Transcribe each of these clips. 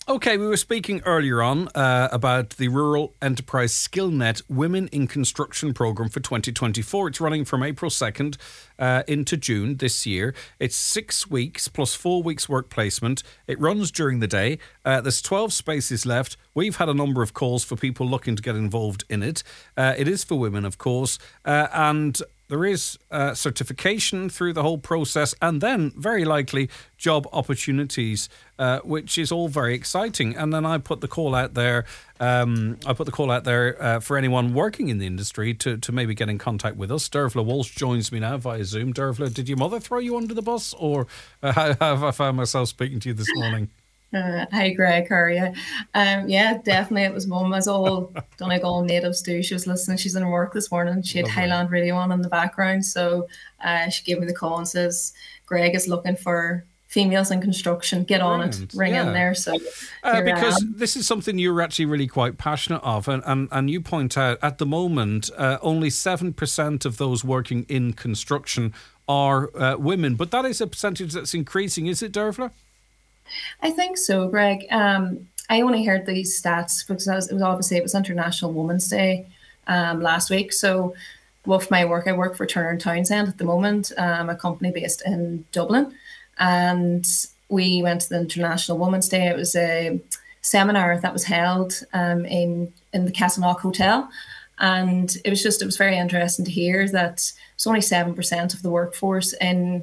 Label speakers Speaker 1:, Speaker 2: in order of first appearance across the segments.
Speaker 1: Okay, we were speaking earlier on about the Rural Enterprise SkillNet Women in Construction programme for 2024. It's running from April 2nd into June this year. It's 6 weeks plus 4 weeks work placement. It runs during the day. There's 12 spaces left. We've had a number of calls for people looking to get involved in it. It is for women, of course, and there is certification through the whole process, and then very likely job opportunities, which is all very exciting. And then I put the call out there. For anyone working in the industry to maybe get in contact with us. Dervla Walsh joins me now via Zoom. Dervla, did your mother throw you under the bus, or how have I found myself speaking to you this morning?
Speaker 2: Hi Greg, how are you? Yeah, definitely it was mum, as all Donegal natives do. She was listening, she's in work this morning. She had
Speaker 1: Lovely.
Speaker 2: Highland Radio on in the background. So she gave me the call and says, Greg is looking for females in construction. Get on it,
Speaker 1: Brilliant.
Speaker 2: ring in
Speaker 1: Yeah.
Speaker 2: there. So here I
Speaker 1: Because
Speaker 2: am.
Speaker 1: this is something you're actually really quite passionate of, and you point out at the moment only 7% of those working in construction are women, but that is a percentage that's increasing, is it, Dervla?
Speaker 2: I think so, Greg. I only heard these stats because it was International Women's Day last week. So with my work, I work for Turner and Townsend at the moment, a company based in Dublin, and we went to the International Women's Day. It was a seminar that was held in the Castleknock Hotel, and it was very interesting to hear that it's only 7% of the workforce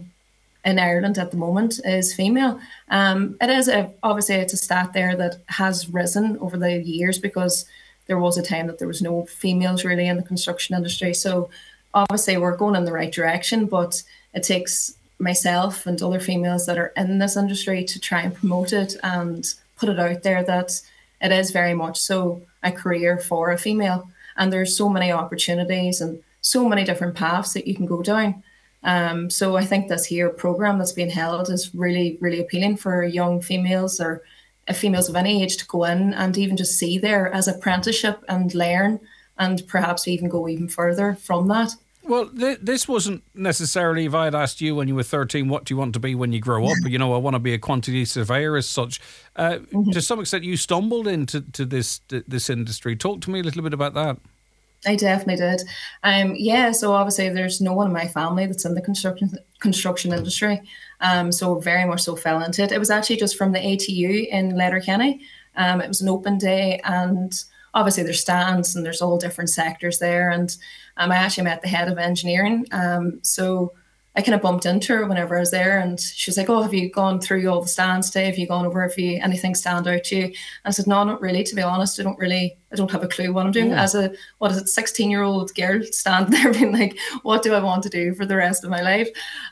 Speaker 2: in Ireland at the moment is female. It is obviously it's a stat there that has risen over the years because there was a time that there was no females really in the construction industry. So obviously we're going in the right direction, but it takes myself and other females that are in this industry to try and promote it and put it out there that it is very much so a career for a female. And there's so many opportunities and so many different paths that you can go down. So I think this here program that's being held is really, really appealing for young females or females of any age to go in and even just see there as apprenticeship and learn and perhaps even go even further from that.
Speaker 1: Well, this wasn't necessarily, if I had asked you when you were 13, what do you want to be when you grow up? You know, I want to be a quantity surveyor as such. To some extent, you stumbled into this industry. Talk to me a little bit about that.
Speaker 2: I definitely did. Yeah, so obviously there's no one in my family that's in the construction industry. So very much so fell into it. It was actually just from the ATU in Letterkenny. It was an open day and obviously there's stands and there's all different sectors there. And I actually met the head of engineering. So I kind of bumped into her whenever I was there, and she was like, "Oh, have you gone through all the stands today? Have you gone over if you anything stand out to you?" I said, "No, not really. To be honest, I don't have a clue what I'm doing
Speaker 1: Mm.
Speaker 2: as a what is it, 16-year-old girl standing there being like, what do I want to do for the rest of my life?"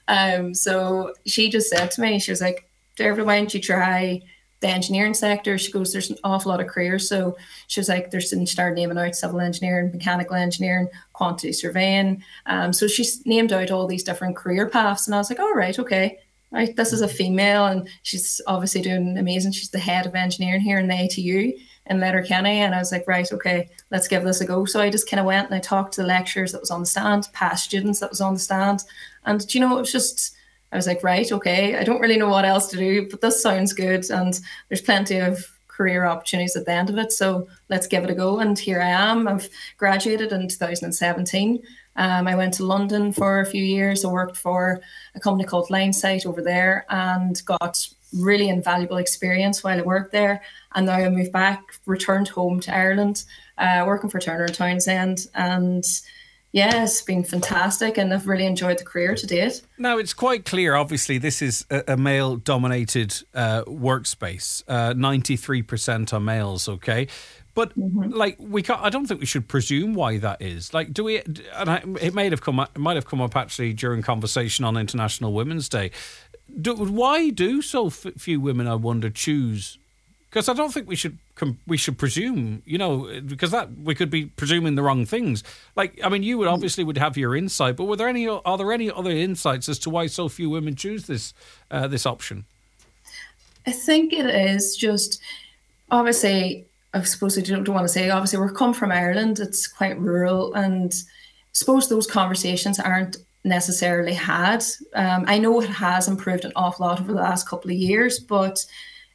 Speaker 2: So she just said to me, she was like, "Dervla, why don't you try the engineering sector?" She goes, "There's an awful lot of careers." So she was like, "There's," and she started naming out civil engineering, mechanical engineering, quantity surveying. So she's named out all these different career paths, and I was like, "All right, okay." Right, this is a female, and she's obviously doing amazing. She's the head of engineering here in the ATU in Letterkenny, and I was like, right, okay, let's give this a go. So I just kind of went and I talked to the lecturers that was on the stand, past students that was on the stand, and it was just I was like, right, okay, I don't really know what else to do, but this sounds good. And there's plenty of career opportunities at the end of it. So let's give it a go. And here I am. I've graduated in 2017. I went to London for a few years. I worked for a company called Linesight over there and got really invaluable experience while I worked there. And now I moved back, returned home to Ireland, working for Turner and Townsend. And yeah, it's been fantastic and I've really enjoyed the career to date.
Speaker 1: Now, it's quite clear, obviously, this is a male-dominated workspace. 93% are males, okay? But, like, I don't think we should presume why that is. Like, do we... And it might have come up, actually, during conversation on International Women's Day. Why do so few women, I wonder, choose? Because I don't think we should presume, because that we could be presuming the wrong things. Like, I mean, you would have your insight, but are there any other insights as to why so few women choose this option?
Speaker 2: I think it is just obviously, I suppose I don't want to say, obviously, we're come from Ireland, it's quite rural, and I suppose those conversations aren't necessarily had. I know it has improved an awful lot over the last couple of years, but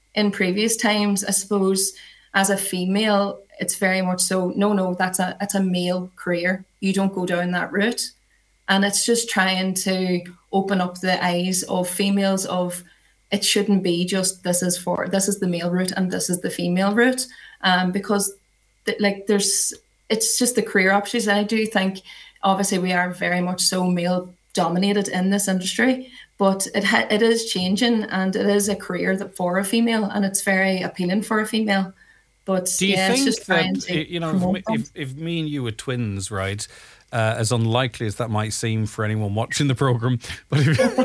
Speaker 2: in previous times, I suppose, as a female, it's very much so, no, that's a male career. You don't go down that route. And it's just trying to open up the eyes of females of it shouldn't be just this is the male route and this is the female route. Because like there's it's just the career options. And I do think obviously we are very much so male dominated in this industry, but it is changing and it is a career that for a female and it's very appealing for a female. But
Speaker 1: Do you
Speaker 2: yeah, it's
Speaker 1: think
Speaker 2: just trying
Speaker 1: that,
Speaker 2: to
Speaker 1: if
Speaker 2: promote
Speaker 1: me,
Speaker 2: them.
Speaker 1: if me and you were twins, right? As unlikely as that might seem for anyone watching the program, but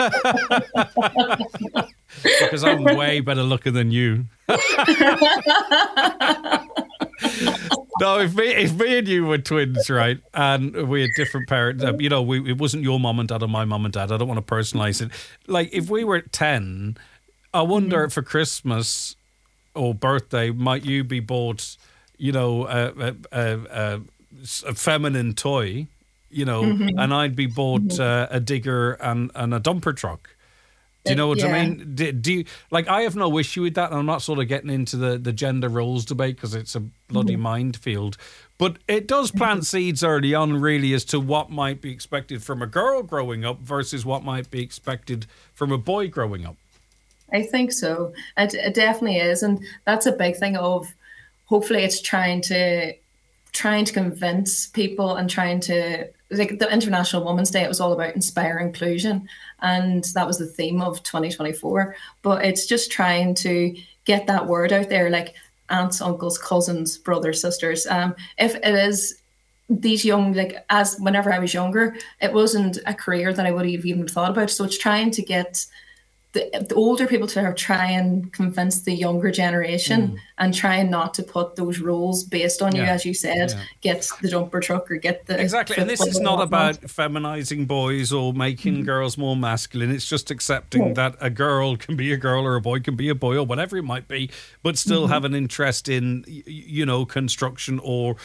Speaker 1: because I'm way better looking than you. No, if me and you were twins, right, and we had different parents, it wasn't your mum and dad or my mum and dad. I don't want to personalize it. Like, if we were 10, I wonder for Christmas or birthday, might you be bought, a feminine toy, and I'd be bought a digger and a dumper truck. Do you know what I
Speaker 2: Yeah.
Speaker 1: mean? Do you, like, I have no issue with that, and I'm not sort of getting into the gender roles debate because it's a bloody minefield. But it does plant seeds early on, really, as to what might be expected from a girl growing up versus what might be expected from a boy growing up.
Speaker 2: I think so. It definitely is, and that's a big thing of hopefully it's trying to convince people and trying to like the International Women's Day. It was all about inspire inclusion, and that was the theme of 2024. But it's just trying to get that word out there, like aunts, uncles, cousins, brothers, sisters. If it is these young like as whenever I was younger, it wasn't a career that I would have even thought about. So it's trying to get the older people to try and convince the younger generation and trying not to put those rules based on you,
Speaker 1: Yeah.
Speaker 2: as you said,
Speaker 1: Yeah.
Speaker 2: get the dumper truck or get the
Speaker 1: Exactly. And this
Speaker 2: football
Speaker 1: is
Speaker 2: or
Speaker 1: not
Speaker 2: whatnot.
Speaker 1: about feminizing boys or making girls more masculine. It's just accepting that a girl can be a girl or a boy can be a boy or whatever it might be, but still have an interest in, construction or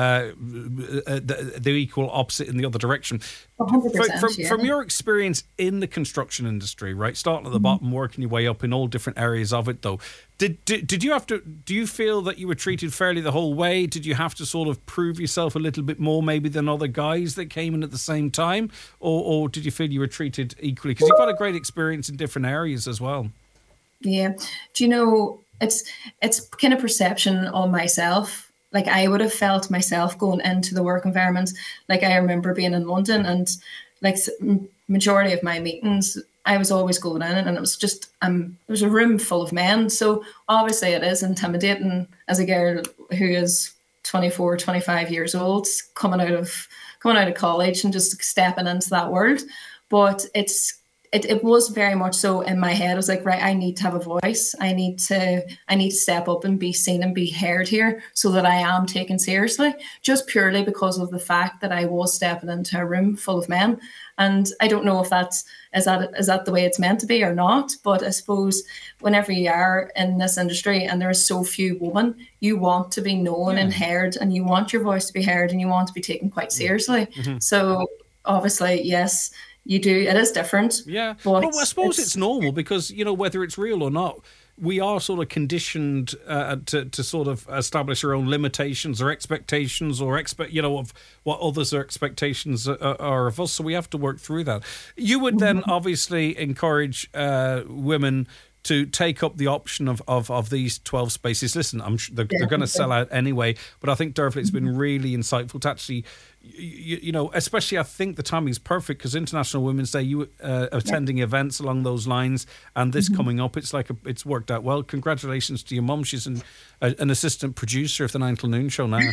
Speaker 1: the equal opposite in the other direction.
Speaker 2: 100%, yeah.
Speaker 1: From your experience in the construction industry, right, starting at the bottom, working your way up in all different areas of it, though, did you have to? Do you feel that you were treated fairly the whole way? Did you have to sort of prove yourself a little bit more, maybe, than other guys that came in at the same time, or did you feel you were treated equally? Because you've got a great experience in different areas as well.
Speaker 2: Yeah. Do you know, it's kind of perception on myself. Like I would have felt myself going into the work environment. Like I remember being in London and like majority of my meetings, I was always going in and it was just there was a room full of men. So obviously it is intimidating as a girl who is 24, 25 years old, coming out of college and just stepping into that world. But it was very much so in my head. I was like, right, I need to have a voice. I need to step up and be seen and be heard here so that I am taken seriously, just purely because of the fact that I was stepping into a room full of men. And I don't know if is that the way it's meant to be or not. But I suppose whenever you are in this industry and there are so few women, you want to be known and heard and you want your voice to be heard and you want to be taken quite seriously. So obviously, yes, you do. It is different.
Speaker 1: Yeah,
Speaker 2: But
Speaker 1: but I suppose it's normal because whether it's real or not, we are sort of conditioned to sort of establish our own limitations or expectations or of what others' expectations are of us. So we have to work through that. You would then obviously encourage women to take up the option of these 12 spaces. Listen, I'm sure they're going to sell out anyway, but I think, Derfla, it's been really insightful to actually, especially I think the timing is perfect because International Women's Day, you attending events along those lines, and this coming up, it's worked out well. Congratulations to your mum. She's an assistant producer of the 9 till Noon show now.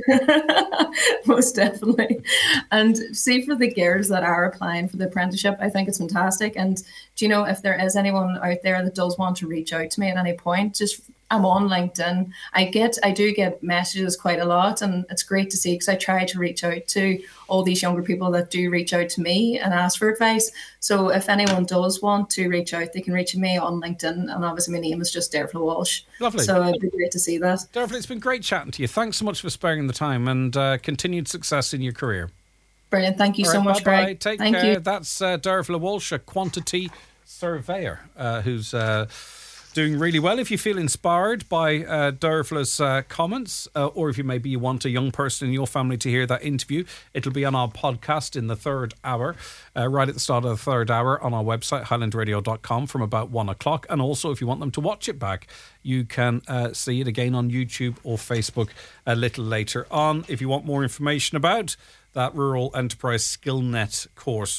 Speaker 2: most definitely. And see, for the girls that are applying for the apprenticeship, I think it's fantastic. And do you know, if there is anyone out there that does want to reach out to me at any point, just I'm on LinkedIn. I do get messages quite a lot, and it's great to see because I try to reach out to all these younger people that do reach out to me and ask for advice. So if anyone does want to reach out, they can reach me on LinkedIn, and obviously my name is just Derfla Walsh.
Speaker 1: Lovely.
Speaker 2: So it'd be great to see that.
Speaker 1: Derfla, it's been great chatting to you. Thanks so much for sparing the time, and continued success in your career.
Speaker 2: Brilliant. Thank you so much,
Speaker 1: bye-bye.
Speaker 2: Greg.
Speaker 1: Take
Speaker 2: Thank
Speaker 1: care.
Speaker 2: you.
Speaker 1: That's Derfla Walsh, a quantity surveyor, who's Doing really well. If you feel inspired by Dervla's comments, or if you want a young person in your family to hear that interview, it'll be on our podcast in the third hour, right at the start of the third hour on our website, highlandradio.com, from about 1 o'clock. And also, if you want them to watch it back, you can see it again on YouTube or Facebook a little later on. If you want more information about that Rural Enterprise SkillNet course,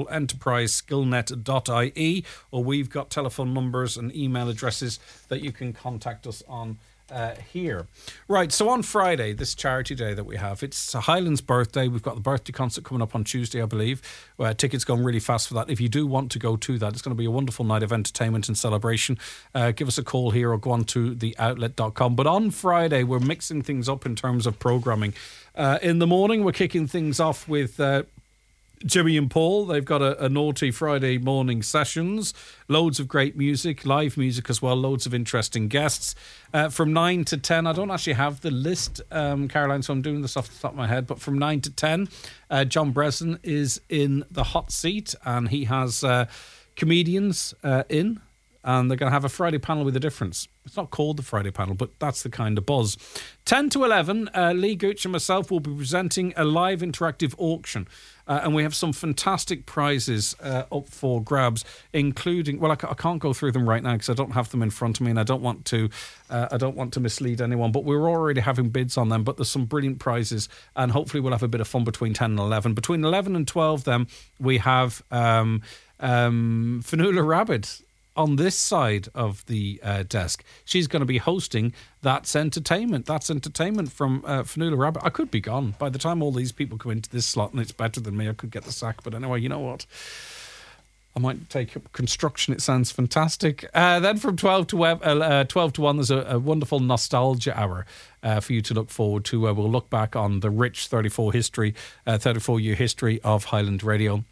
Speaker 1: ruralenterpriseskillnet.ie, or we've got telephone numbers and email addresses that you can contact us on here. Right, so on Friday, this charity day that we have, it's Highland's birthday. We've got the birthday concert coming up on Tuesday, I believe. Tickets going really fast for that. If you do want to go to that, it's going to be a wonderful night of entertainment and celebration. Give us a call here or go on to theoutlet.com. But on Friday, we're mixing things up in terms of programming. In the morning, we're kicking things off with Jimmy and Paul. They've got a naughty Friday morning sessions. Loads of great music, live music as well. Loads of interesting guests. From 9 to 10, I don't actually have the list, Caroline, so I'm doing this off the top of my head. But from 9 to 10, John Breslin is in the hot seat, and he has comedians in. And they're going to have a Friday panel with a difference. It's not called the Friday panel, but that's the kind of buzz. 10 to 11, Lee Gooch and myself will be presenting a live interactive auction. And we have some fantastic prizes up for grabs, including, well, I can't go through them right now because I don't have them in front of me, and I don't want to mislead anyone, but we're already having bids on them. But there's some brilliant prizes, and hopefully we'll have a bit of fun between 10 and 11. Between 11 and 12, then, we have Fanula Rabbit on this side of the desk. She's going to be hosting That's Entertainment. That's Entertainment from Fanula Rabbit. I could be gone. By the time all these people come into this slot and it's better than me, I could get the sack. But anyway, you know what? I might take up construction. It sounds fantastic. Then from 12 to 1, there's a wonderful nostalgia hour for you to look forward to. We'll look back on the rich 34-year history of Highland Radio.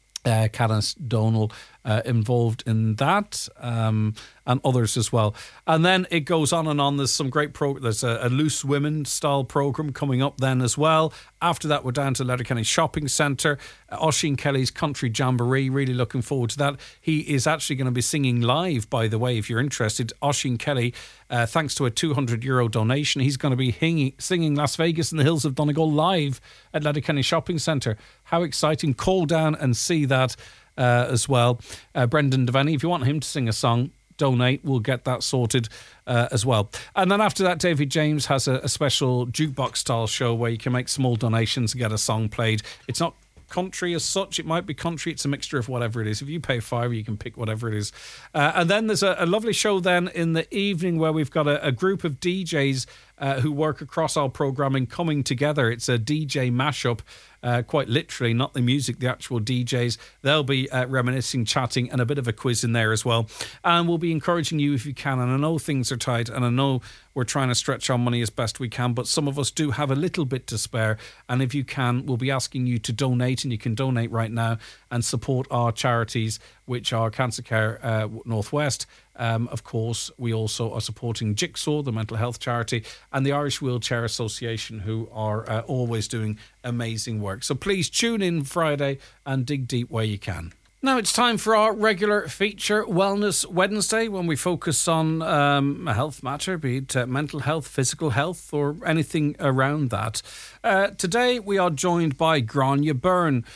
Speaker 1: Canis Donal involved in that, and others as well. And then it goes on and on. There's some great there's a Loose Women style program coming up then as well. After that, we're down to Letterkenny Shopping Centre, Oisin Kelly's Country Jamboree. Really looking forward to that. He is actually going to be singing live, by the way, if you're interested. Oisin Kelly, thanks to a €200 donation, he's going to be singing Las Vegas in the Hills of Donegal live at Letterkenny Shopping Centre. How exciting. Call down and see that as well. Brendan Devaney, if you want him to sing a song, donate. We'll get that sorted as well. And then after that, David James has a special jukebox style show where you can make small donations and get a song played. It's not country as such. It might be country. It's a mixture of whatever it is. If you pay $5, you can pick whatever it is. And then there's a lovely show then in the evening where we've got a group of DJs who work across our programming coming together. It's a DJ mashup. Quite literally, not the music, the actual DJs. They'll be reminiscing, chatting, and a bit of a quiz in there as well. And we'll be encouraging you if you can. And I know things are tight, and I know we're trying to stretch our money as best we can, but some of us do have a little bit to spare. And if you can, we'll be asking you to donate, and you can donate right now and support our charities, which are Cancer Care Northwest. Of course, we also are supporting Jigsaw, the mental health charity, and the Irish Wheelchair Association, who are always doing amazing work. So please tune in Friday and dig deep where you can. Now it's time for our regular feature, Wellness Wednesday, when we focus on a health matter, be it mental health, physical health, or anything around that. Today we are joined by Grania Byrne,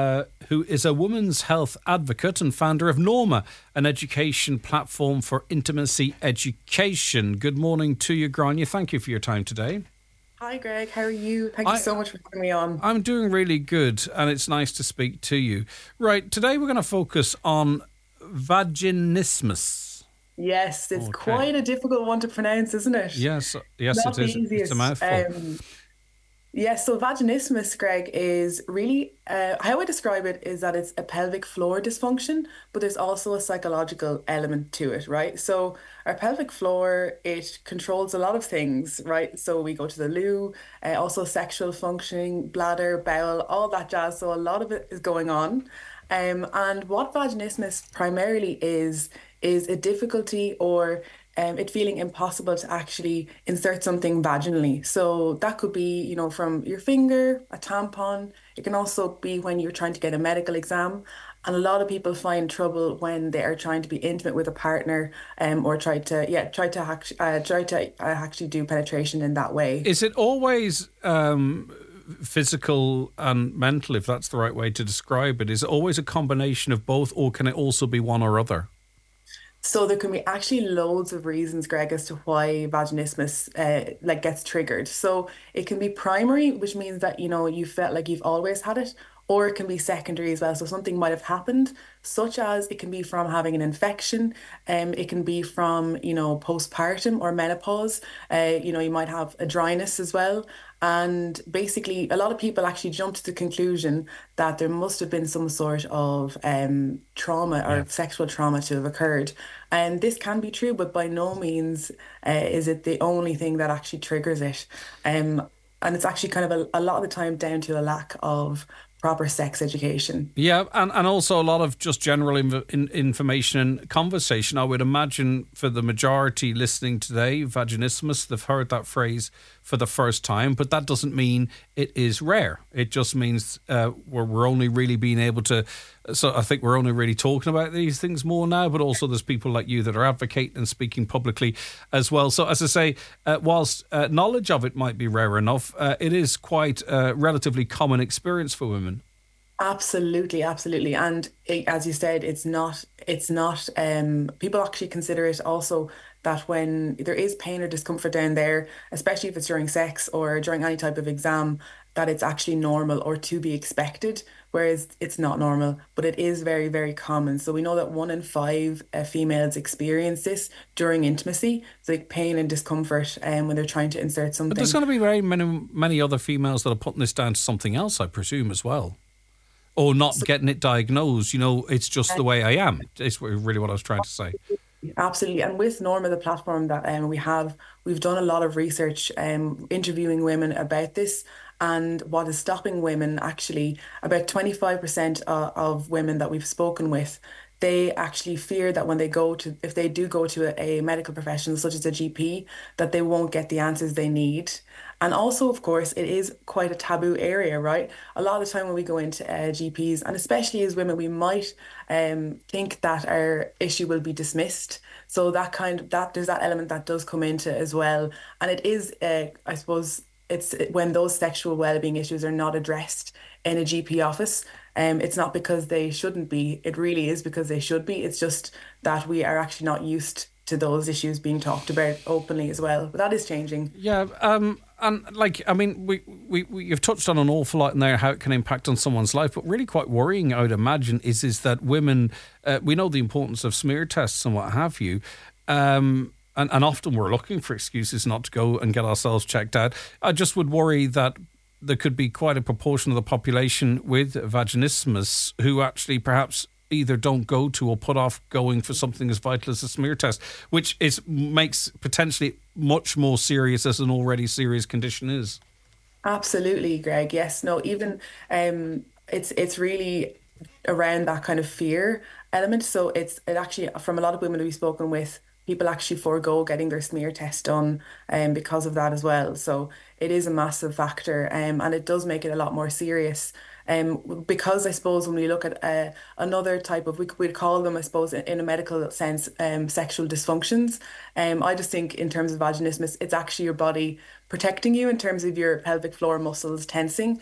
Speaker 1: who is a women's health advocate and founder of Norma, an education platform for intimacy education. Good morning to you, Grania. Thank you for your time today.
Speaker 3: Hi, Greg. How are you? Thank you so much for having me on.
Speaker 1: I'm doing really good, and it's nice to speak to you. Right, today we're going to focus on vaginismus.
Speaker 3: Yes, it's quite a difficult one to pronounce, isn't it?
Speaker 1: Yes, it is. It's a mouthful.
Speaker 3: Yes, so vaginismus, Greg, is really, how I describe it is that it's a pelvic floor dysfunction, but there's also a psychological element to it, right? So our pelvic floor, it controls a lot of things, right? So we go to the loo, also sexual functioning, bladder, bowel, all that jazz. So a lot of it is going on. And what vaginismus primarily is a difficulty or it feeling impossible to actually insert something vaginally. So that could be, from your finger, a tampon. It can also be when you're trying to get a medical exam. And a lot of people find trouble when they are trying to be intimate with a partner, or try to actually do penetration in that way.
Speaker 1: Is it always physical and mental, if that's the right way to describe it? Is it always a combination of both, or can it also be one or other?
Speaker 3: So there can be actually loads of reasons, Greg, as to why vaginismus like gets triggered. So it can be primary, which means that you felt like you've always had it, or it can be secondary as well. So something might have happened, such as it can be from having an infection, it can be from postpartum or menopause. You might have a dryness as well. And basically, a lot of people actually jump to the conclusion that there must have been some sort of trauma
Speaker 1: Yeah.
Speaker 3: or sexual trauma to have occurred. And this can be true, but by no means is it the only thing that actually triggers it. And it's actually kind of a lot of the time down to a lack of proper sex education.
Speaker 1: Yeah, and also a lot of just general information and conversation. I would imagine for the majority listening today, vaginismus, they've heard that phrase for the first time, but that doesn't mean it is rare. It just means we're only really being able to. So I think we're only really talking about these things more now, but also there's people like you that are advocating and speaking publicly as well. So as I say, whilst knowledge of it might be rare enough, it is quite a relatively common experience for women.
Speaker 3: Absolutely, absolutely. And as you said, people actually consider it also that when there is pain or discomfort down there, especially if it's during sex or during any type of exam, that it's actually normal or to be expected, whereas it's not normal, but it is very, very common. So we know that 1 in 5 females experience this during intimacy, so like pain and discomfort, when they're trying to insert
Speaker 1: But there's
Speaker 3: something.
Speaker 1: going to be very many other females that are putting this down to something else, I presume, as well. Or not getting it diagnosed. It's just the way I am. It's really what I was trying to say.
Speaker 3: Absolutely. And with Norma, the platform that we've done a lot of research interviewing women about this and what is stopping women actually, about 25% of women that we've spoken with, they actually fear that when if they do go to a medical professional such as a GP, that they won't get the answers they need. And also, of course, it is quite a taboo area, right? A lot of the time when we go into GPs, and especially as women, we might think that our issue will be dismissed. So that there's that element that does come into as well. And it is, I suppose, it's when those sexual well-being issues are not addressed in a GP office. It's not because they shouldn't be. It really is because they should be. It's just that we are actually not used to those issues being talked about openly as well. But that is changing.
Speaker 1: Yeah, and I mean, you've touched on an awful lot in there how it can impact on someone's life, but really quite worrying, I would imagine, is that women. We know the importance of smear tests and what have you. And often we're looking for excuses not to go and get ourselves checked out. I just would worry that there could be quite a proportion of the population with vaginismus who actually perhaps either don't go to or put off going for something as vital as a smear test, which makes potentially much more serious as an already serious condition is.
Speaker 3: Absolutely, Greg. Yes, no, even it's really around that kind of fear element. So it actually from a lot of women we've spoken with, people actually forego getting their smear test done because of that as well. So it is a massive factor, and it does make it a lot more serious. Because I suppose when we look at another type of, we'd call them, I suppose, in a medical sense, sexual dysfunctions. I just think in terms of vaginismus, it's actually your body protecting you in terms of your pelvic floor muscles tensing.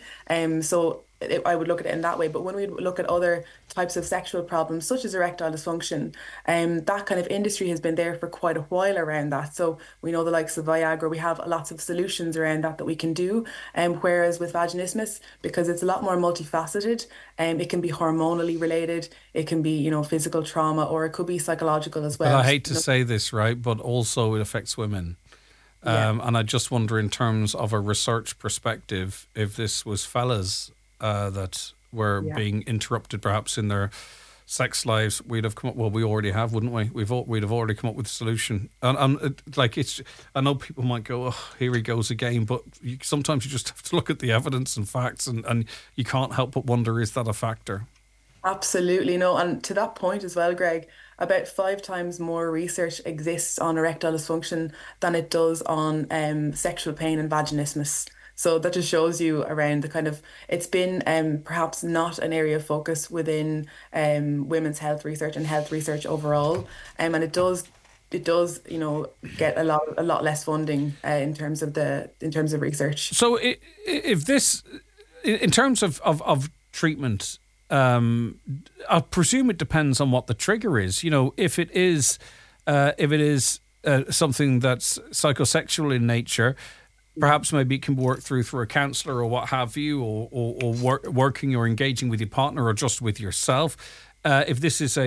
Speaker 3: I would look at it in that way. But when we look at other types of sexual problems, such as erectile dysfunction, that kind of industry has been there for quite a while around that. So we know the likes of Viagra, we have lots of solutions around that we can do. Whereas with vaginismus, because it's a lot more multifaceted, it can be hormonally related, it can be, physical trauma, or it could be psychological as
Speaker 1: But I
Speaker 3: well.
Speaker 1: hate to say this, right? But also it affects women.
Speaker 3: Yeah.
Speaker 1: And I just wonder, in terms of a research perspective, if this was fellas that were
Speaker 3: Yeah.
Speaker 1: being interrupted perhaps in their sex lives, we'd have come up. Well, we already have, wouldn't we? We'd have already come up with a solution. And it's. I know people might go, "Oh, here he goes again," but sometimes you just have to look at the evidence and facts, and you can't help but wonder: is that a factor?
Speaker 3: Absolutely. No. And to that point as well, Greg, about 5 times more research exists on erectile dysfunction than it does on sexual pain and vaginismus. So that just shows you around the kind of, it's been perhaps not an area of focus within women's health research and health research overall. And it does, get a lot less funding in terms of research.
Speaker 1: So if this, in terms of treatment, I presume it depends on what the trigger is. If it is something that's psychosexual in nature, perhaps maybe it can be worked through a counsellor or what have you, or working or engaging with your partner or just with yourself. If this is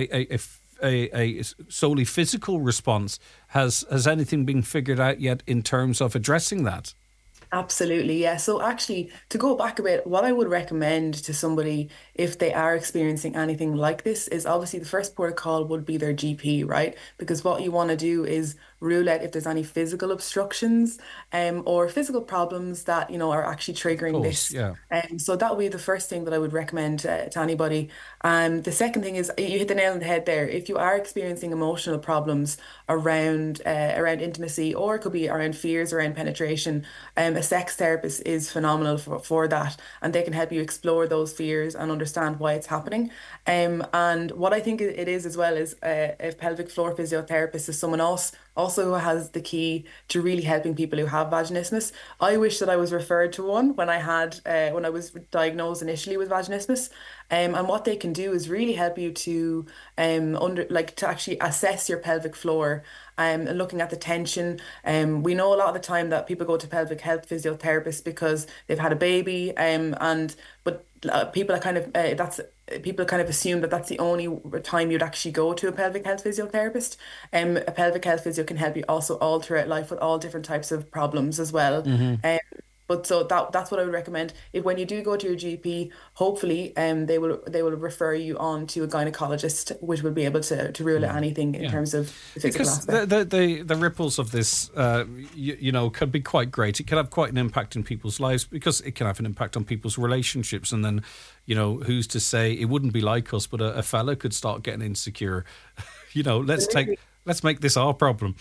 Speaker 1: a solely physical response, has anything been figured out yet in terms of addressing that?
Speaker 3: Absolutely, yeah. So actually, to go back a bit, what I would recommend to somebody if they are experiencing anything like this is obviously the first port of call would be their GP, right? Because what you want to do is rule out if there's any physical obstructions or physical problems that, are actually
Speaker 1: Of
Speaker 3: triggering
Speaker 1: course,
Speaker 3: this.
Speaker 1: yeah.
Speaker 3: So that would be the first thing that I would recommend to anybody. The second thing is you hit the nail on the head there. If you are experiencing emotional problems around intimacy, or it could be around fears around penetration, a sex therapist is phenomenal for that, and they can help you explore those fears and understand why it's happening. And what I think it is as well is a pelvic floor physiotherapist is someone else also who has the key to really helping people who have vaginismus. I wish that I was referred to one when I was diagnosed initially with vaginismus. And what they can do is really help you to to actually assess your pelvic floor and looking at the tension. We know a lot of the time that people go to pelvic health physiotherapists because they've had a baby, and but people are kind of that's people kind of assume that that's the only time you'd actually go to a pelvic health physiotherapist. A pelvic health physio can help you also all throughout life with all different types of problems as well.
Speaker 1: Hmm.
Speaker 3: But so that's what I would recommend. If when you do go to your GP, hopefully they will refer you on to a gynecologist, which will be able to rule out anything in
Speaker 1: Yeah.
Speaker 3: terms of the physical
Speaker 1: Because
Speaker 3: aspect.
Speaker 1: the ripples of this, could be quite great. It can have quite an impact in people's lives because it can have an impact on people's relationships. And then, who's to say it wouldn't be like us, but a fella could start getting insecure.
Speaker 3: Absolutely.
Speaker 1: Let's make this our problem.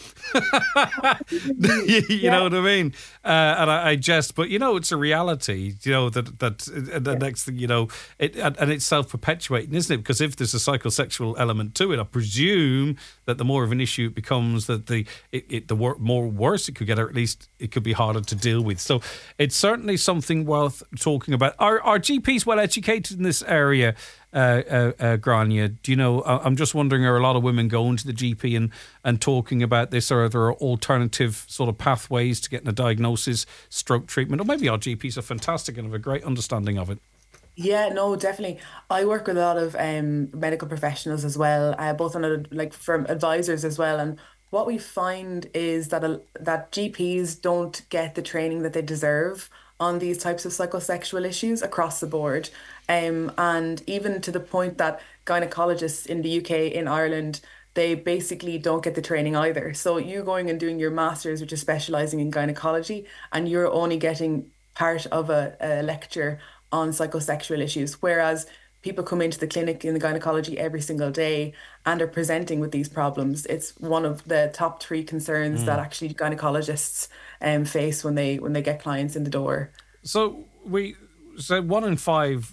Speaker 1: You know
Speaker 3: Yeah.
Speaker 1: what I mean? And I jest, but it's a reality. That the
Speaker 3: Yeah.
Speaker 1: next thing and it's self perpetuating, isn't it? Because if there's a psychosexual element to it, I presume that the more of an issue it becomes, that more worse it could get, or at least it could be harder to deal with. So it's certainly something worth talking about. Are GPs well educated in this area? Grania, do you know? I'm just wondering: are a lot of women going to the GP and talking about this, or are there alternative sort of pathways to getting a diagnosis, stroke treatment, or maybe our GPs are fantastic and have a great understanding of it?
Speaker 3: Yeah, no, definitely. I work with a lot of medical professionals as well, both on like from advisors as well. And what we find is that GPs don't get the training that they deserve on these types of psychosexual issues across the board. And even to the point that gynecologists in the UK, in Ireland, they basically don't get the training either. So you going and doing your master's, which is specializing in gynecology, and you're only getting part of a lecture on psychosexual issues, whereas people come into the clinic in the gynecology every single day and are presenting with these problems. It's one of the top three concerns that actually gynecologists face when they get clients in the door.
Speaker 1: So one in five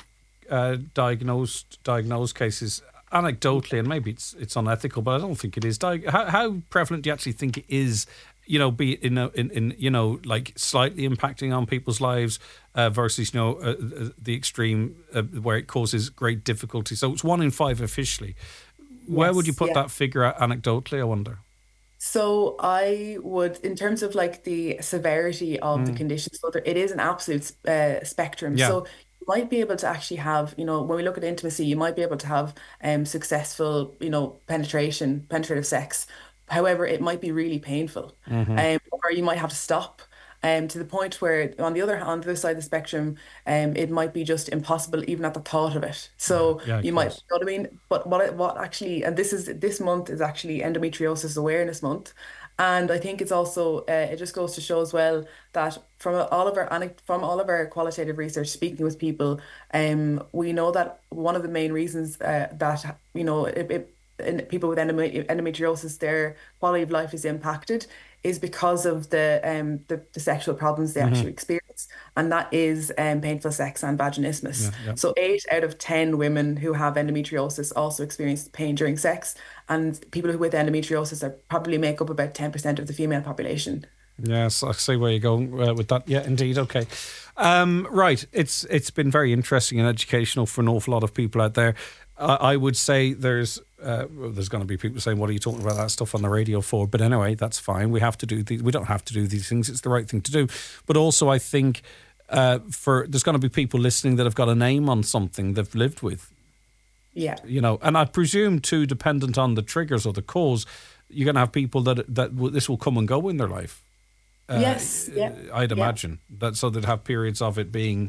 Speaker 1: diagnosed cases, anecdotally, and maybe it's unethical, but I don't think it is. How prevalent do you actually think it is? Be it in like slightly impacting on people's lives versus the extreme where it causes great difficulty. So it's one in five officially. Where would you
Speaker 3: Yes,
Speaker 1: put
Speaker 3: yeah.
Speaker 1: that figure at anecdotally? I wonder.
Speaker 3: So I would, in terms of like the severity of the condition, so it is an absolute spectrum.
Speaker 1: Yeah.
Speaker 3: So you might be able to actually have, when we look at intimacy, you might be able to have successful, penetrative sex. However, it might be really painful,
Speaker 1: Hmm.
Speaker 3: or you might have to stop. To the point where on the other side of the spectrum, it might be just impossible even at the thought of it.
Speaker 1: Yeah.
Speaker 3: So
Speaker 1: Yeah. Of
Speaker 3: you might, you
Speaker 1: course.
Speaker 3: know what I mean? But what actually, and this month is actually Endometriosis Awareness Month, and I think it's also it just goes to show as well that from all of our qualitative research, speaking with people, we know that one of the main reasons that in people with endometriosis, their quality of life is impacted is because of the sexual problems they
Speaker 1: Hmm.
Speaker 3: actually experience. cysts, and that is painful sex and vaginismus.
Speaker 1: Yeah.
Speaker 3: So 8 out of 10 women who have endometriosis also experience pain during sex, and people who with endometriosis are probably make up about 10% of the female population.
Speaker 1: Yes, I see where you're going with that. Yeah, indeed. Okay. Right. It's been very interesting and educational for an awful lot of people out there. I would say there's going to be people saying, "What are you talking about that stuff on the radio for?" But anyway, that's fine. We have to do we don't have to do these things. It's the right thing to do. But also, I think there's going to be people listening that have got a name on something they've lived with.
Speaker 3: Yeah.
Speaker 1: And I presume too, dependent on the triggers or the cause, you're going to have people that this will come and go in their life.
Speaker 3: Yes. Yeah.
Speaker 1: I'd imagine that, so they'd have periods of it being,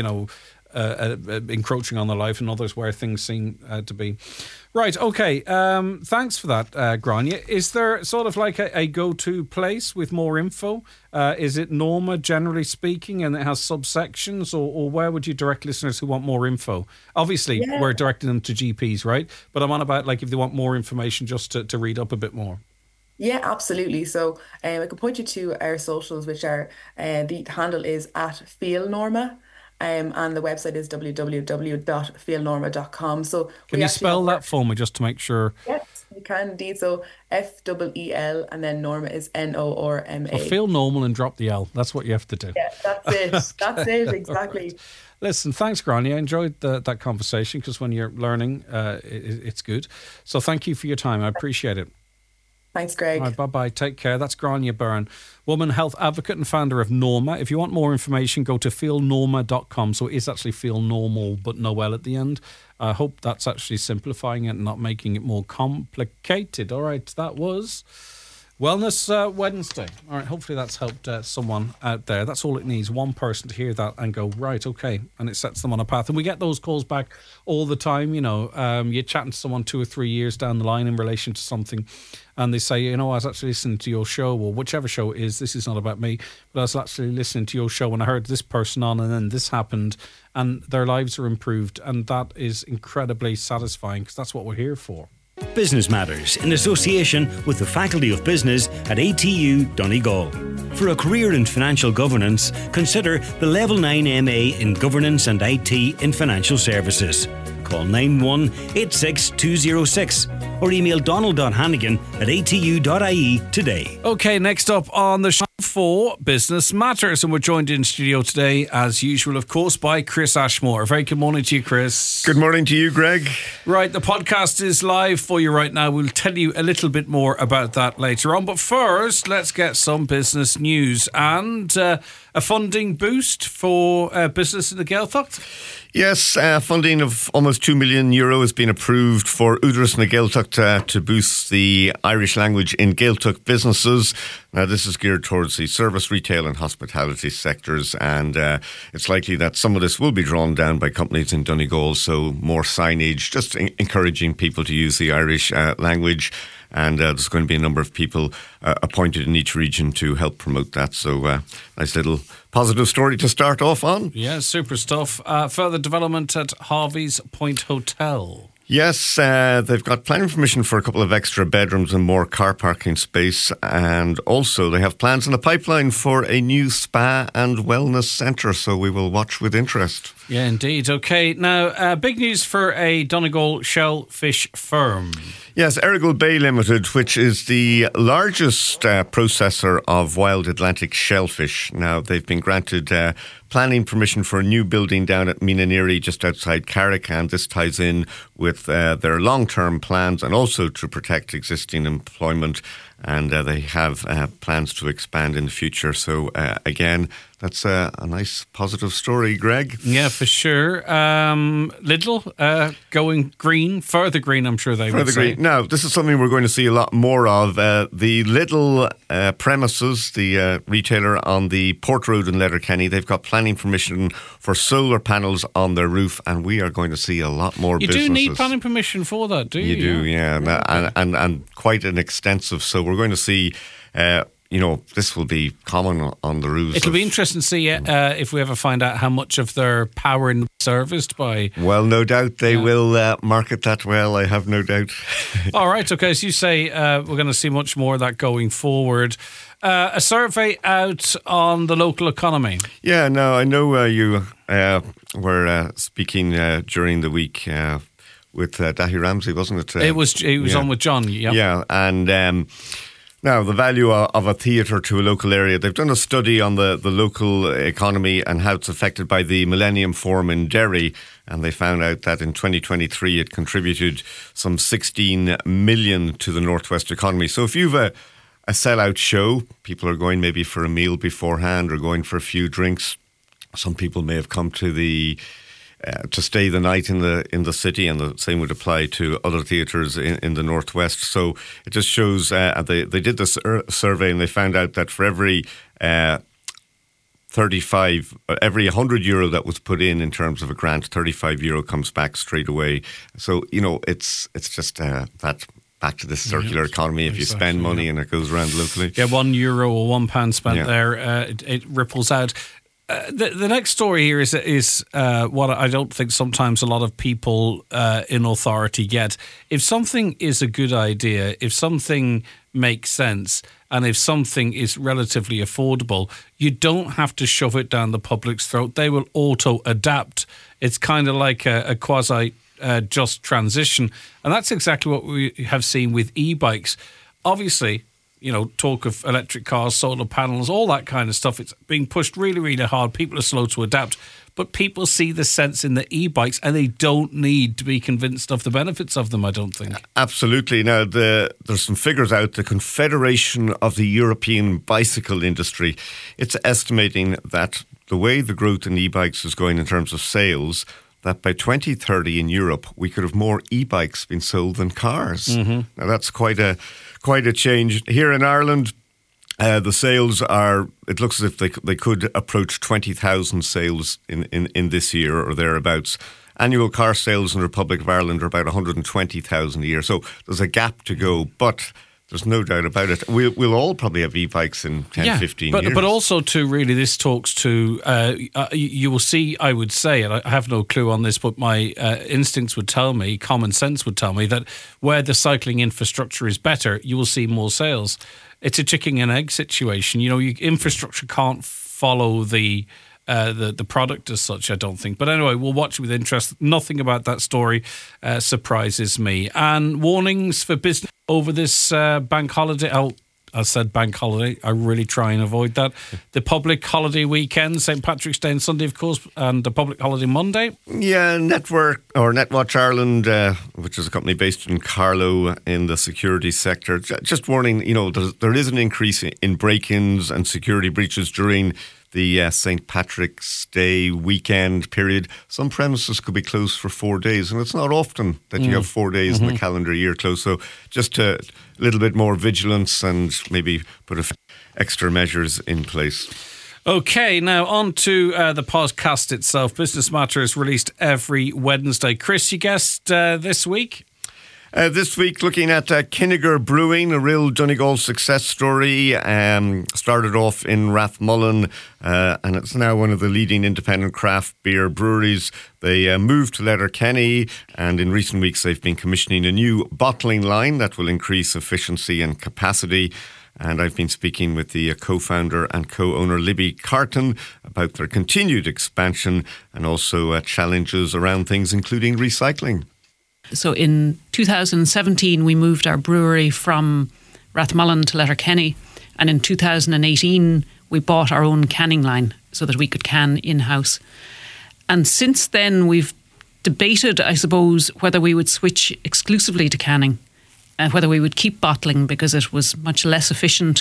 Speaker 1: encroaching on their life, and others where things seem to be. Right, okay. Thanks for that, Grania. Is there sort of like a go-to place with more info? Is it Norma, generally speaking, and it has subsections, or where would you direct listeners who want more info? Obviously, we're directing them to GPs, right? But I'm on about like if they want more information just to read up a bit more.
Speaker 3: Yeah, absolutely. So I can point you to our socials, which are the handle is @feelnorma. And the website is www.feelnorma.com. So
Speaker 1: can you spell that for me just to make sure?
Speaker 3: Yes, you can indeed. So FEEL and then Norma is NORMA.
Speaker 1: So feel normal and drop the L. That's what you have to do.
Speaker 3: Yeah, that's it. That's it, exactly.
Speaker 1: Right. Listen, thanks, Grania. I enjoyed that conversation, because when you're learning, it's good. So thank you for your time. I appreciate it.
Speaker 3: Thanks, Greg.
Speaker 1: All right, bye-bye. Take care. That's Grania Byrne, woman health advocate and founder of Norma. If you want more information, go to feelnorma.com. So it is actually feel normal, but no L at the end. I hope that's actually simplifying it and not making it more complicated. All right, that was Wellness Wednesday. All right, hopefully that's helped someone out there. That's all it needs, one person to hear that and go, right, okay, and it sets them on a path. And we get those calls back all the time. You're chatting to someone 2 or 3 years down the line in relation to something, and they say, I was actually listening to your show, or whichever show it is. This is not about me, but I was actually listening to your show and I heard this person on, and then this happened, and their lives are improved. And that is incredibly satisfying, because that's what we're here for.
Speaker 4: Business Matters, in association with the Faculty of Business at ATU Donegal. For a career in financial governance, consider the Level 9 MA in Governance and IT in Financial Services. Call 9186206 or email donald.hannigan@atu.ie today.
Speaker 1: Okay, next up on the show for Business Matters, and we're joined in studio today, as usual, of course, by Chris Ashmore. Very good morning to you, Chris.
Speaker 5: Good morning to you, Greg.
Speaker 1: Right, the podcast is live for you right now. We'll tell you a little bit more about that later on. But first, let's get some business news and a funding boost for business in the Gaeltacht.
Speaker 5: Yes, funding of almost €2 million has been approved for Údarás na Gaeltacht to boost the Irish language in Gaeltacht businesses. Now, this is geared towards the service, retail and hospitality sectors, and it's likely that some of this will be drawn down by companies in Donegal, so more signage, just encouraging people to use the Irish language. And there's going to be a number of people appointed in each region to help promote that. So nice little positive story to start off on.
Speaker 1: Yeah, super stuff. Further development at Harvey's Point Hotel.
Speaker 5: Yes, they've got planning permission for a couple of extra bedrooms and more car parking space. And also they have plans in the pipeline for a new spa and wellness centre. So we will watch with interest.
Speaker 1: Yeah, indeed. Okay, now, big news for a Donegal shellfish firm.
Speaker 5: Yes, Errigal Bay Limited, which is the largest processor of wild Atlantic shellfish. Now, they've been granted planning permission for a new building down at Minaneary, just outside Carrick, and this ties in with their long-term plans and also to protect existing employment. And they have plans to expand in the future. So, again, that's a nice positive story, Greg.
Speaker 1: Yeah, for sure. Lidl going green, further green, I'm sure they would say.
Speaker 5: Green. Now, this is something we're going to see a lot more of. The Lidl premises, the retailer on the Port Road in Letterkenny, they've got planning permission for solar panels on their roof, and we are going to see a lot more businesses.
Speaker 1: You do need planning permission for that, do you?
Speaker 5: You do, yeah. And quite an extensive. So we're going to see this will be common on the roofs.
Speaker 1: It'll be interesting to see if we ever find out how much of their power is serviced by.
Speaker 5: Well, no doubt they will market that well. I have no doubt.
Speaker 1: All right. Okay. As you say, we're going to see much more of that going forward. A survey out on the local economy.
Speaker 5: Yeah. No, I know you were speaking during the week with Dahi Ramsey, wasn't it?
Speaker 1: It was on with John. Yeah.
Speaker 5: Yeah, and. Now, the value of a theatre to a local area, they've done a study on the local economy and how it's affected by the Millennium Forum in Derry, and they found out that in 2023 it contributed some 16 million to the Northwest economy. So if you've a sellout show, people are going maybe for a meal beforehand or going for a few drinks. Some people may have come to stay the night in the city, and the same would apply to other theatres in the Northwest. So it just shows, they did this survey and they found out that for every every €100 that was put in terms of a grant, €35 comes back straight away. So, it's just that back to this circular economy. If you spend money and it goes around locally.
Speaker 1: Yeah, €1 or £1 spent there, it ripples out. The next story here is what I don't think sometimes a lot of people in authority get. If something is a good idea, if something makes sense, and if something is relatively affordable, you don't have to shove it down the public's throat. They will auto-adapt. It's kind of like a quasi-just transition. And that's exactly what we have seen with e-bikes. Obviously, talk of electric cars, solar panels, all that kind of stuff. It's being pushed really, really hard. People are slow to adapt. But people see the sense in the e-bikes and they don't need to be convinced of the benefits of them, I don't think.
Speaker 5: Absolutely. Now, there's some figures out. The Confederation of the European Bicycle Industry, it's estimating that the way the growth in e-bikes is going in terms of sales, that by 2030 in Europe, we could have more e-bikes being sold than cars. Mm-hmm. Now, that's quite a change. Here in Ireland, the sales are, it looks as if they could approach 20,000 sales in this year or thereabouts. Annual car sales in the Republic of Ireland are about 120,000 a year. So there's a gap to go, but there's no doubt about it. We'll all probably have e-bikes in 10, 15 years.
Speaker 1: But also to really, this talks to, you will see, I would say, and I have no clue on this, but my instincts would tell me, common sense would tell me that where the cycling infrastructure is better, you will see more sales. It's a chicken and egg situation. Infrastructure can't follow the product as such, I don't think. But anyway, we'll watch with interest. Nothing about that story surprises me. And warnings for business over this bank holiday. I said bank holiday. I really try and avoid that. The public holiday weekend, St. Patrick's Day and Sunday, of course, and the public holiday Monday.
Speaker 5: Yeah, Netwatch Ireland, which is a company based in Carlow in the security sector, just warning, there is an increase in break-ins and security breaches during the St. Patrick's Day weekend period. Some premises could be closed for 4 days, and it's not often that you have 4 days in the calendar year closed. So just a little bit more vigilance and maybe put extra measures in place.
Speaker 1: Okay, now on to the podcast itself. Business Matter is released every Wednesday. Chris, you guessed this week?
Speaker 5: This week, looking at Kinnegad Brewing, a real Donegal success story. Started off in Rathmullen, and it's now one of the leading independent craft beer breweries. They moved to Letterkenny, and in recent weeks they've been commissioning a new bottling line that will increase efficiency and capacity. And I've been speaking with the co-founder and co-owner Libby Carton about their continued expansion and also challenges around things including recycling.
Speaker 6: So in 2017, we moved our brewery from Rathmullen to Letterkenny. And in 2018, we bought our own canning line so that we could can in-house. And since then, we've debated, I suppose, whether we would switch exclusively to canning, whether we would keep bottling because it was much less efficient,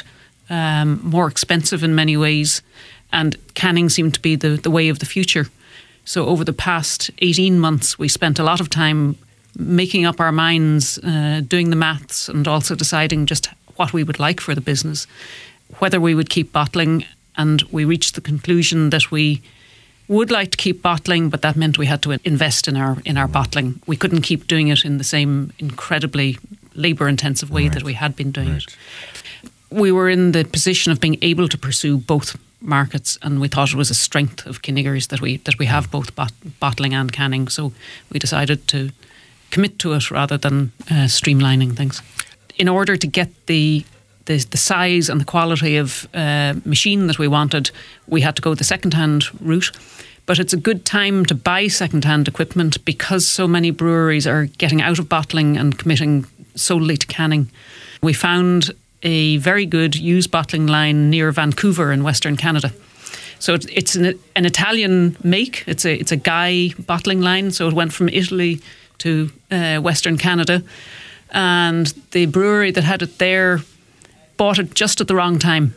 Speaker 6: more expensive in many ways. And canning seemed to be the way of the future. So over the past 18 months, we spent a lot of time making up our minds, doing the maths and also deciding just what we would like for the business, whether we would keep bottling. And we reached the conclusion that we would like to keep bottling, but that meant we had to invest in our bottling. We couldn't keep doing it in the same incredibly labour-intensive way that we had been doing it. we were in the position of being able to pursue both markets, and we thought it was a strength of Kinniggers that we have both bottling and canning. So we decided to commit to it rather than streamlining things. In order to get the size and the quality of machine that we wanted, we had to go the second-hand route. But it's a good time to buy second-hand equipment because so many breweries are getting out of bottling and committing solely to canning. We found a very good used bottling line near Vancouver in Western Canada. So it's an Italian make. It's a Guy bottling line. So it went from Italy to Western Canada. And the brewery that had it there bought it just at the wrong time.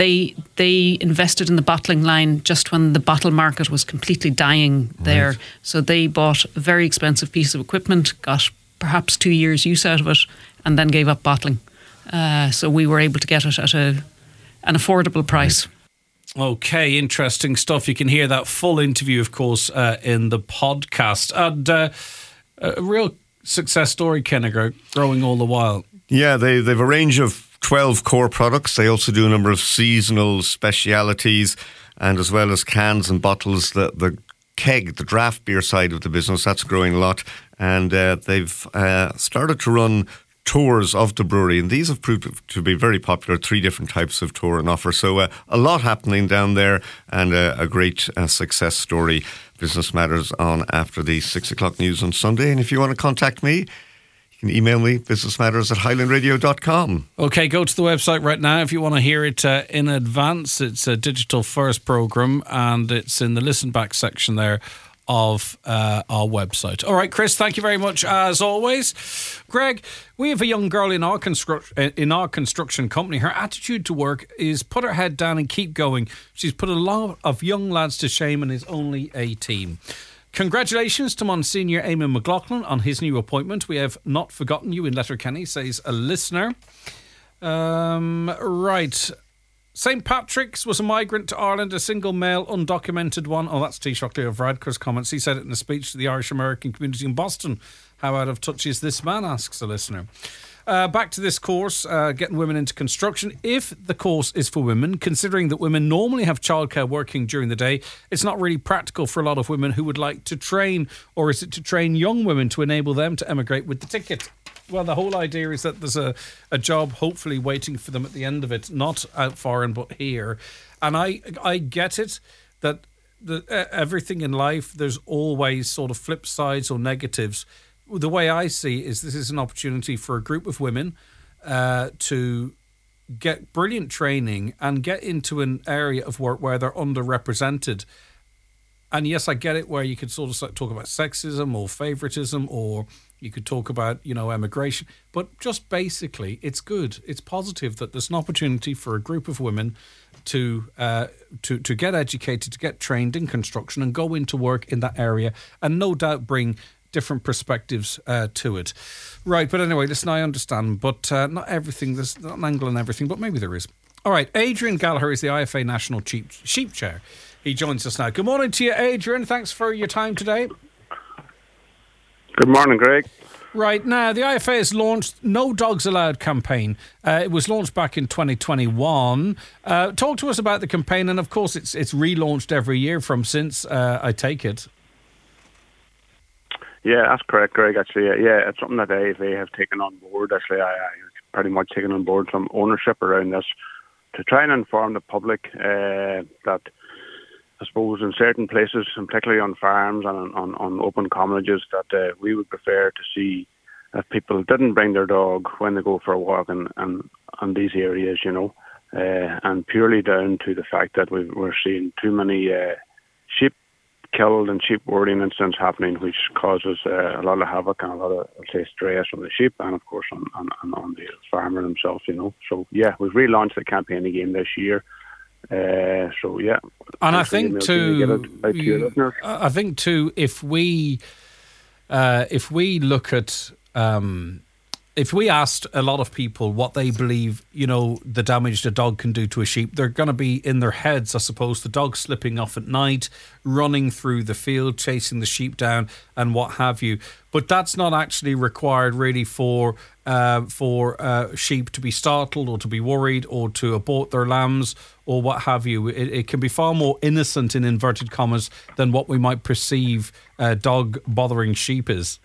Speaker 6: They invested in the bottling line just when the bottle market was completely dying there. Right. So they bought a very expensive piece of equipment, got perhaps 2 years use out of it, and then gave up bottling. So we were able to get it at an affordable price.
Speaker 1: Okay, interesting stuff. You can hear that full interview, of course, in the podcast. And a real success story, Kinniger, growing all the while.
Speaker 5: Yeah, they've a range of 12 core products. They also do a number of seasonal specialities, and as well as cans and bottles. The keg, the draft beer side of the business, that's growing a lot. And they've started to run tours of the brewery, and these have proved to be very popular. 3 different types of tour and offer. So a lot happening down there, and a great success story. Business Matters on after the 6 o'clock news on Sunday. And if you want to contact me, you can email me, businessmatters@highlandradio.com.
Speaker 1: Okay, go to the website right now if you want to hear it in advance. It's a digital first programme, and it's in the listen back section there of our website. All right, Chris, thank you very much as always. Greg, we have a young girl in our construction company. Her attitude to work is put her head down and keep going. She's put a lot of young lads to shame and is only 18. Congratulations to Monsignor Eamon McLaughlin on his new appointment. We have not forgotten you in Letterkenny, says a listener. Right. St. Patrick's was a migrant to Ireland, a single male, undocumented one. Oh, that's Taoiseach Leo Varadkar's comments. He said it in a speech to the Irish American community in Boston. How out of touch is this man, asks a listener. Back to this course, getting women into construction. If the course is for women, considering that women normally have childcare working during the day, it's not really practical for a lot of women who would like to train. Or is it to train young women to enable them to emigrate with the ticket? Well, the whole idea is that there's a job hopefully waiting for them at the end of it, not out foreign but here. And I get it that everything in life, there's always sort of flip sides or negatives. The way I see is this is an opportunity for a group of women to get brilliant training and get into an area of work where they're underrepresented. And yes, I get it where you could sort of talk about sexism or favoritism, or you could talk about, emigration. But just basically, it's good. It's positive that there's an opportunity for a group of women to get educated, to get trained in construction and go into work in that area, and no doubt bring different perspectives to it. Right, but anyway, listen, I understand, but not everything, there's not an angle on everything, but maybe there is. All right, Adrian Gallagher is the IFA National Sheep Chair. He joins us now. Good morning to you, Adrian. Thanks for your time today.
Speaker 7: Good morning, Greg.
Speaker 1: Right, now the IFA has launched No Dogs Allowed campaign. It was launched back in 2021. Talk to us about the campaign, and of course it's relaunched every year from since, I take it.
Speaker 7: Yeah, that's correct, Greg, actually. Yeah, it's something that the IFA have taken on board. Actually, I pretty much taken on board some ownership around this to try and inform the public that, I suppose, in certain places, and particularly on farms and on open commolages, that we would prefer to see that people didn't bring their dog when they go for a walk in these areas, and purely down to the fact that we're seeing too many sheep killed and sheep boarding incidents happening, which causes a lot of havoc and a lot of, stress on the sheep and, of course, on the farmer himself, So, yeah, we've relaunched the campaign again this year. So yeah,
Speaker 1: and I think too, if we look at if we asked a lot of people what they believe, the damage the dog can do to a sheep, they're going to be in their heads, I suppose, the dog slipping off at night, running through the field, chasing the sheep down and what have you. But that's not actually required really for sheep to be startled or to be worried or to abort their lambs or what have you. It can be far more innocent, in inverted commas, than what we might perceive dog bothering sheep is.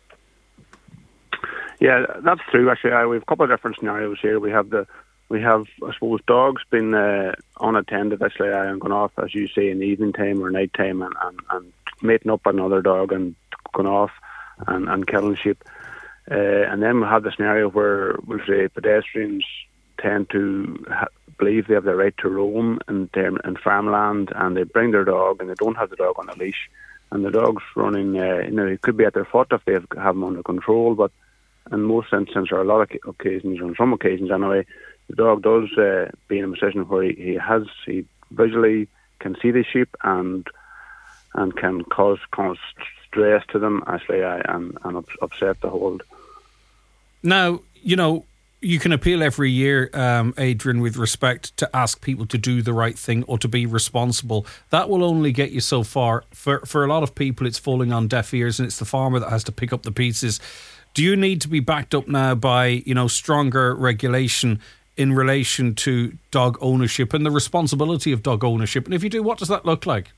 Speaker 7: Yeah, that's true. Actually, we have a couple of different scenarios here. We have, I suppose, dogs being unattended, actually, and going off, as you say, in the evening time or night time, and mating up another dog and going off and killing sheep. And then we have the scenario where, we'll say, pedestrians tend to believe they have the right to roam in farmland, and they bring their dog, and they don't have the dog on a leash, and the dog's running. It could be at their foot if they have them under control, but in most instances, or a lot of occasions, or on some occasions anyway, the dog does be in a position where he visually can see the sheep and can cause stress to them, actually, and upset the hold.
Speaker 1: Now, you can appeal every year, Adrian, with respect to ask people to do the right thing or to be responsible. That will only get you so far. For a lot of people, it's falling on deaf ears, and it's the farmer that has to pick up the pieces. Do you need to be backed up now by, stronger regulation in relation to dog ownership and the responsibility of dog ownership? And if you do, what does that look like?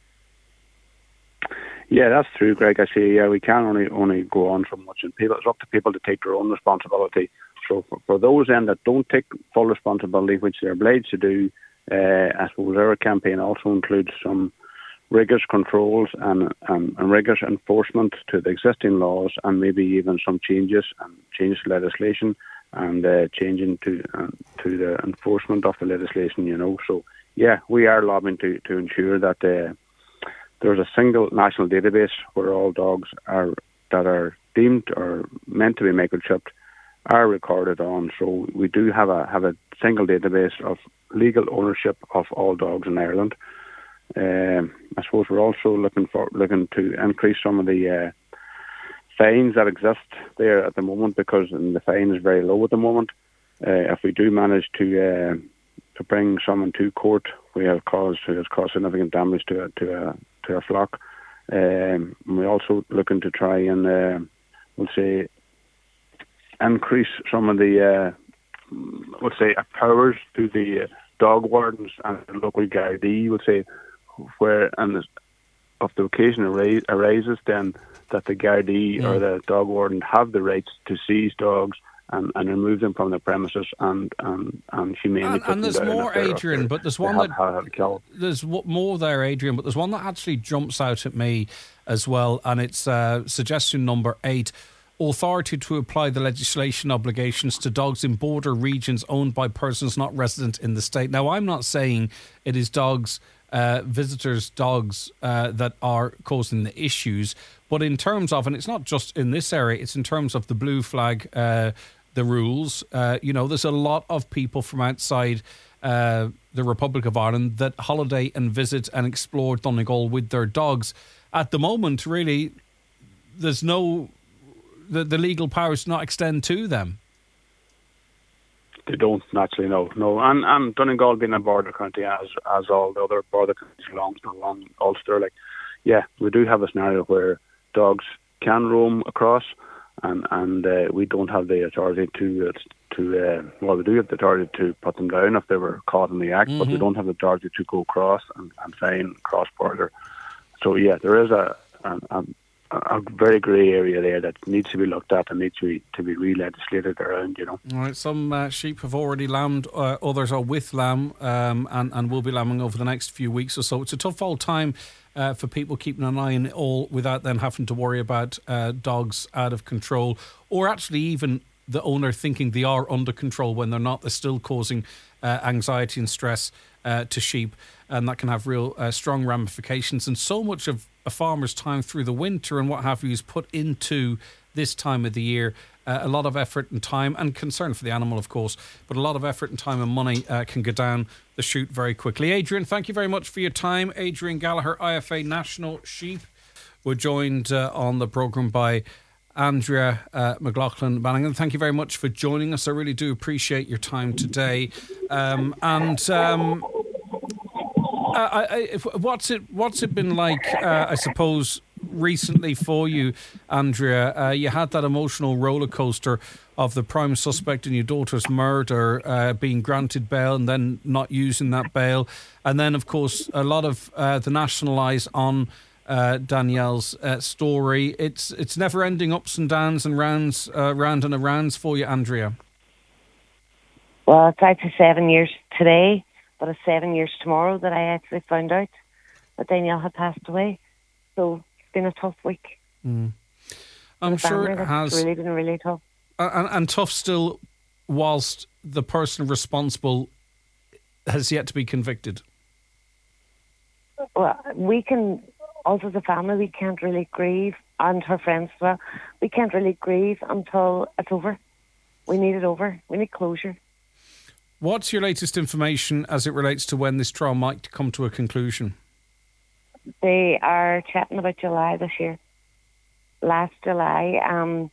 Speaker 7: Yeah, that's true, Greg. Actually, we can only go on so much, and it's up to people to take their own responsibility. So for those then that don't take full responsibility, which they're obliged to do, I suppose our campaign also includes some rigorous controls and rigorous enforcement to the existing laws, and maybe even some changes to legislation and changing to the enforcement of the legislation. So yeah, we are lobbying to ensure that there's a single national database where all dogs that are deemed or meant to be microchipped are recorded on. So we do have a single database of legal ownership of all dogs in Ireland. I suppose we're also looking to increase some of the fines that exist there at the moment, because the fine is very low at the moment. If we do manage to bring someone to court who has caused significant damage to a flock, we're also looking to try and we'll say increase some of the powers to the dog wardens and the local Gardaí, we'll say, where if the occasion arises, then that the Gardaí or the dog warden have the rights to seize dogs and remove them from the premises and humanely put them down.
Speaker 1: And there's more, Adrian, but there's one there's more there, Adrian, but there's one that actually jumps out at me as well, and it's suggestion number 8. Authority to apply the legislation obligations to dogs in border regions owned by persons not resident in the state. Now, I'm not saying it is dogs, visitors' dogs that are causing the issues, but in terms of, and it's not just in this area, it's in terms of the blue flag, the rules. There's a lot of people from outside the Republic of Ireland that holiday and visit and explore Donegal with their dogs. At the moment, really, there's no... The legal powers do not extend to them.
Speaker 7: They don't, naturally, no. And Donegal being a border county, as all the other border counties along Ulster, we do have a scenario where dogs can roam across, and we don't have the authority we do have the authority to put them down if they were caught in the act, but we don't have the authority to go across and fine cross border. So yeah, there is a very grey area there that needs to be looked at and needs to be re-legislated around, All
Speaker 1: right, some sheep have already lambed, others are with lamb and will be lambing over the next few weeks or so. It's a tough old time for people keeping an eye on it all without then having to worry about dogs out of control, or actually even the owner thinking they are under control when they're not. They're still causing anxiety and stress to sheep, and that can have real strong ramifications. And so much of a farmer's time through the winter and what have you is put into this time of the year. A lot of effort and time and concern for the animal, of course, but a lot of effort and time and money can go down the chute very quickly. Adrian, thank you very much for your time. Adrian Gallagher, IFA National Sheep. We're joined on the programme by Andrea McLaughlin Bannigan. Thank you very much for joining us. I really do appreciate your time today. What's it been like, I suppose, recently for you, Andrea? You had that emotional roller coaster of the prime suspect in your daughter's murder being granted bail and then not using that bail. And then, of course, a lot of the national eyes on Danielle's story. It's never-ending ups and downs and rounds, round and arounds for you, Andrea.
Speaker 8: Well, it's actually 7 years today, but it's 7 years tomorrow that I actually found out that Danielle had passed away. So it's been a tough week.
Speaker 1: I'm sure it has.
Speaker 8: It's really been really tough.
Speaker 1: And tough still, whilst the person responsible has yet to be convicted.
Speaker 8: Well, we can, also as a family, we can't really grieve, and her friends as well. We can't really grieve until it's over. We need it over. We need closure.
Speaker 1: What's your latest information as it relates to when this trial might come to a conclusion?
Speaker 8: They are chatting about July this year. Last July,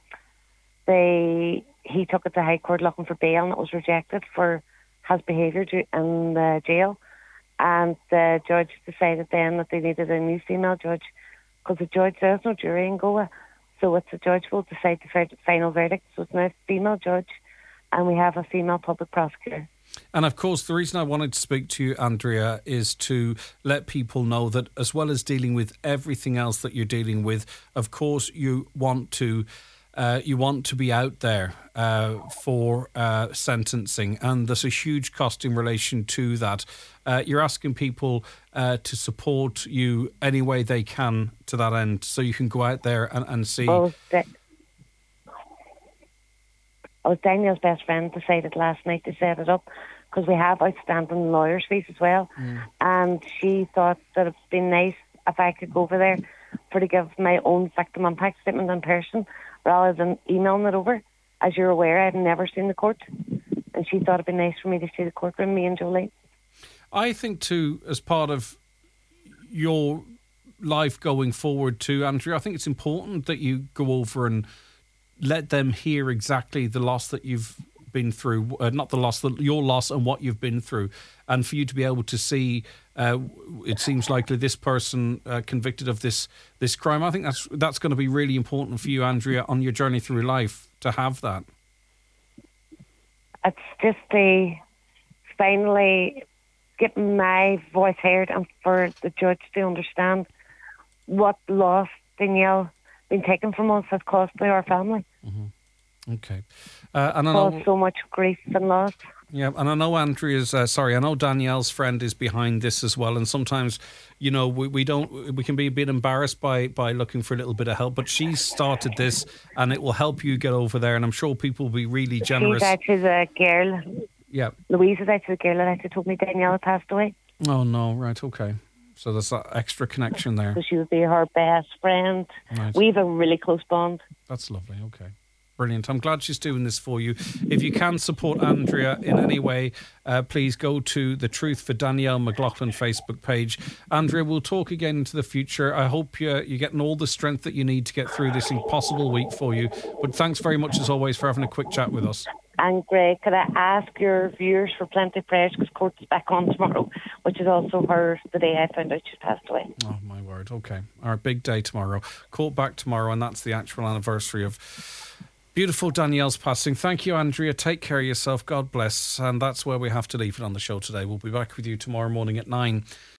Speaker 8: he took it to High Court looking for bail, and it was rejected for his behaviour in the jail. And the judge decided then that they needed a new female judge, because the judge, there's no jury in Goa, so it's the judge will decide the final verdict. So it's now a female judge, and we have a female public prosecutor.
Speaker 1: And of course, the reason I wanted to speak to you, Andrea, is to let people know that as well as dealing with everything else that you're dealing with, of course, you want to be out there for sentencing, and there's a huge cost in relation to that. You're asking people to support you any way they can to that end, so you can go out there and see.
Speaker 8: Danielle's best friend decided last night to set it up, because we have outstanding lawyers' fees as well. And she thought that it'd been nice if I could go over there to give my own victim impact statement in person rather than emailing it over. As you're aware, I've never seen the court, and she thought it'd be nice for me to see the courtroom, me and Jolene.
Speaker 1: I think too, as part of your life going forward too, Andrea, I think it's important that you go over and let them hear exactly the loss that you've been through, not the loss, your loss and what you've been through, and for you to be able to see, it seems likely this person convicted of this crime. I think that's going to be really important for you, Andrea, on your journey through life, to have that.
Speaker 8: It's just to finally get my voice heard, and for the judge to understand what loss Danielle been taken from us has caused by our family.
Speaker 1: Okay. And I
Speaker 8: caused so much grief and loss.
Speaker 1: Yeah, and I know I know Danielle's friend is behind this as well, and sometimes, you know, we can be a bit embarrassed by looking for a little bit of help, but she's started this, and it will help you get over there, and I'm sure people will be really generous.
Speaker 8: She's actually the girl.
Speaker 1: Yeah.
Speaker 8: Louise is actually the girl that actually told me Danielle had passed away.
Speaker 1: Oh, no, right, okay. So there's that extra connection there.
Speaker 8: So she would be her best friend.
Speaker 1: Right.
Speaker 8: We have a really close bond.
Speaker 1: That's lovely, okay. Brilliant. I'm glad she's doing this for you. If you can support Andrea in any way, please go to the Truth for Danielle McLaughlin Facebook page. Andrea, we'll talk again into the future. I hope you're getting all the strength that you need to get through this impossible week for you. But thanks very much, as always, for having a quick chat with us.
Speaker 8: And Greg, could I ask your viewers for plenty of prayers, because court's back on tomorrow, which is also the day I found out she passed away.
Speaker 1: Oh, my word. Okay. Our big day tomorrow. Court back tomorrow, and that's the actual anniversary of beautiful Danielle's passing. Thank you, Andrea. Take care of yourself. God bless. And that's where we have to leave it on the show today. We'll be back with you tomorrow morning at 9.